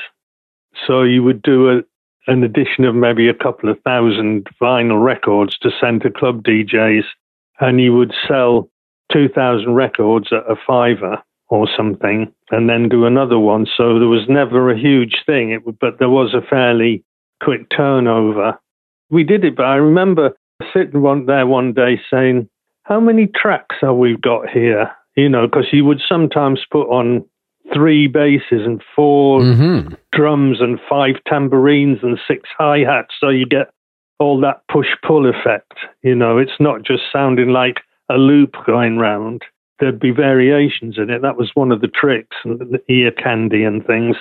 So you would do a an addition of maybe a couple of thousand vinyl records to send to club D Js, and you would sell two thousand records at a fiver or something, and then do another one. So there was never a huge thing, it, but there was a fairly quick turnover. We did it, but I remember sitting one, there one day saying, how many tracks have we got here? You know, because you would sometimes put on three basses and four mm-hmm. drums and five tambourines and six hi-hats, so you get all that push-pull effect. You know, it's not just sounding like a loop going round. There'd be variations in it. That was one of the tricks, the ear candy and things.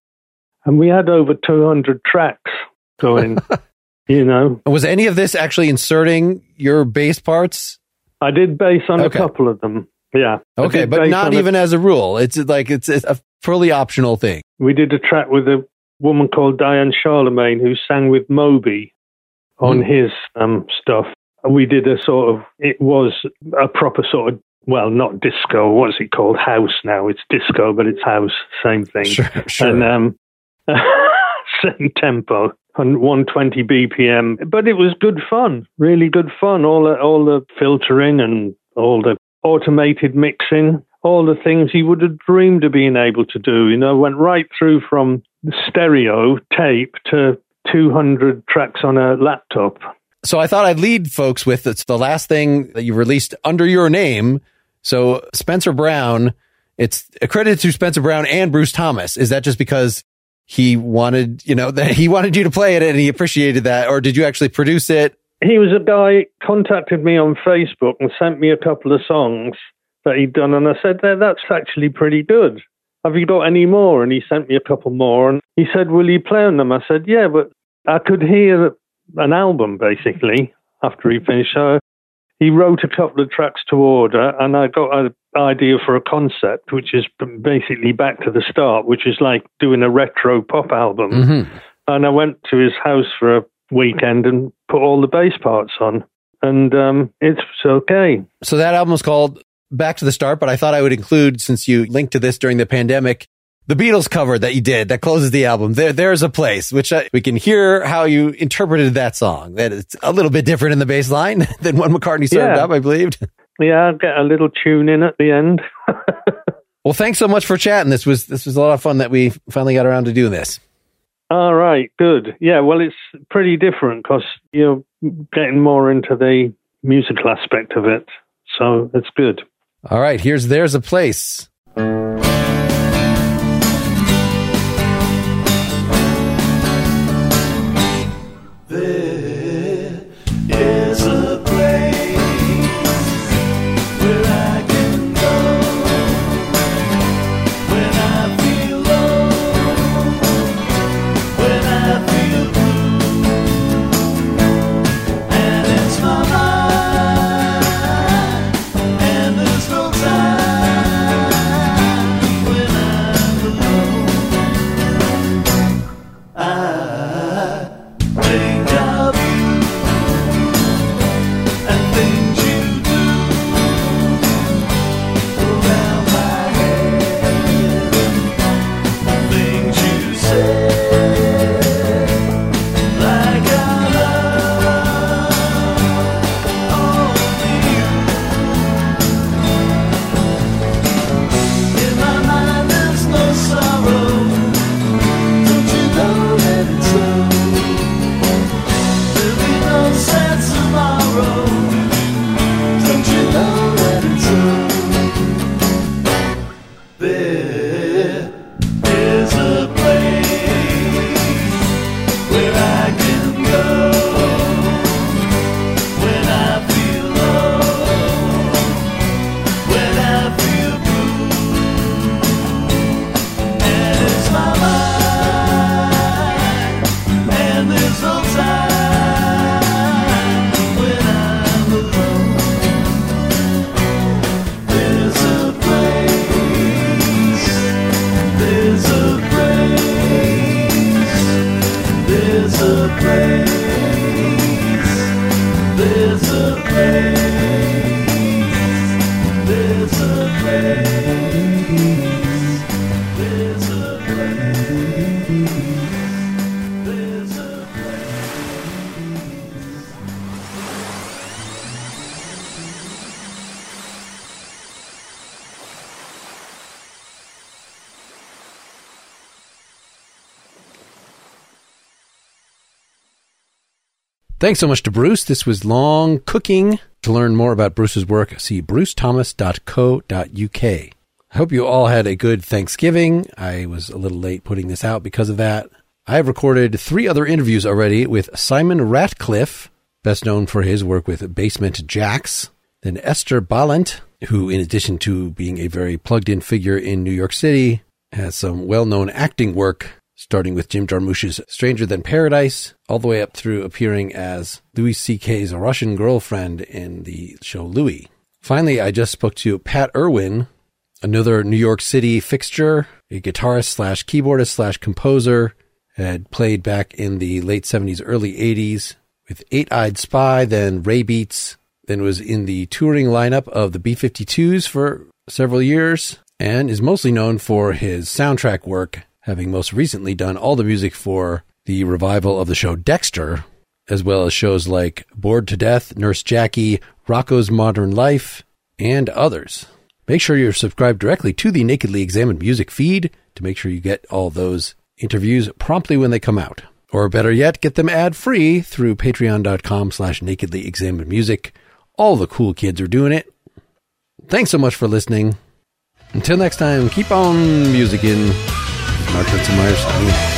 And we had over two hundred tracks going, you know. Was any of this actually inserting your bass parts? I did bass on okay. a couple of them. Yeah. Okay, but not even a, as a rule. It's like it's, it's a fully optional thing. We did a track with a woman called Diane Charlemagne who sang with Moby on mm. his um, stuff. We did a sort of, it was a proper sort of, well, not disco. What's it called? House now. It's disco, but it's house. Same thing. Sure, sure. And um, same tempo. On one twenty B P M. But it was good fun. Really good fun. All the, all the filtering and all the automated mixing, all the things he would have dreamed of being able to do. You know, went right through from stereo tape to two hundred tracks on a laptop. So I thought I'd lead folks with it's the last thing that you released under your name. So Spencer Brown, it's accredited to Spencer Brown and Bruce Thomas. Is that just because he wanted, you know, that he wanted you to play it and he appreciated that? Or did you actually produce it? He was a guy contacted me on Facebook and sent me a couple of songs that he'd done. And I said, that's actually pretty good. Have you got any more? And he sent me a couple more. And he said, will you play on them? I said, yeah, but I could hear an album, basically, after he finished. So he wrote a couple of tracks to order, and I got an idea for a concept, which is basically back to the start, which is like doing a retro pop album. Mm-hmm. And I went to his house for a weekend and put all the bass parts on, and um, it's okay. So that album is called Back to the Start, but I thought I would include, since you linked to this during the pandemic, the Beatles cover that you did that closes the album. There, There's a Place, which I, we can hear how you interpreted that song. That it's a little bit different in the bass line than what McCartney served yeah. up, I believed. Yeah, I'll get a little tune in at the end. Well, thanks so much for chatting. This was this was a lot of fun that we finally got around to doing this. All right, good. Yeah, well, it's pretty different because you're getting more into the musical aspect of it. So it's good. All right, here's There's a Place. Thanks so much to Bruce. This was Long Cooking. To learn more about Bruce's work, see bruce thomas dot co dot u k. I hope you all had a good Thanksgiving. I was a little late putting this out because of that. I have recorded three other interviews already with Simon Ratcliffe, best known for his work with Basement Jaxx, then Esther Balint, who, in addition to being a very plugged-in figure in New York City, has some well-known acting work, starting with Jim Jarmusch's Stranger Than Paradise, all the way up through appearing as Louis C K's Russian girlfriend in the show Louis. Finally, I just spoke to Pat Irwin, another New York City fixture, a guitarist slash keyboardist slash composer, had played back in the late seventies, early eighties with Eight-Eyed Spy, then Ray Beats, then was in the touring lineup of the B fifty-twos for several years, and is mostly known for his soundtrack work, having most recently done all the music for the revival of the show Dexter, as well as shows like Bored to Death, Nurse Jackie, Rocco's Modern Life, and others. Make sure you're subscribed directly to the Nakedly Examined Music feed to make sure you get all those interviews promptly when they come out. Or better yet, get them ad-free through patreon.com slash nakedly examined music. All the cool kids are doing it. Thanks so much for listening. Until next time, keep on musicking. Mark Linsenmayer signing out.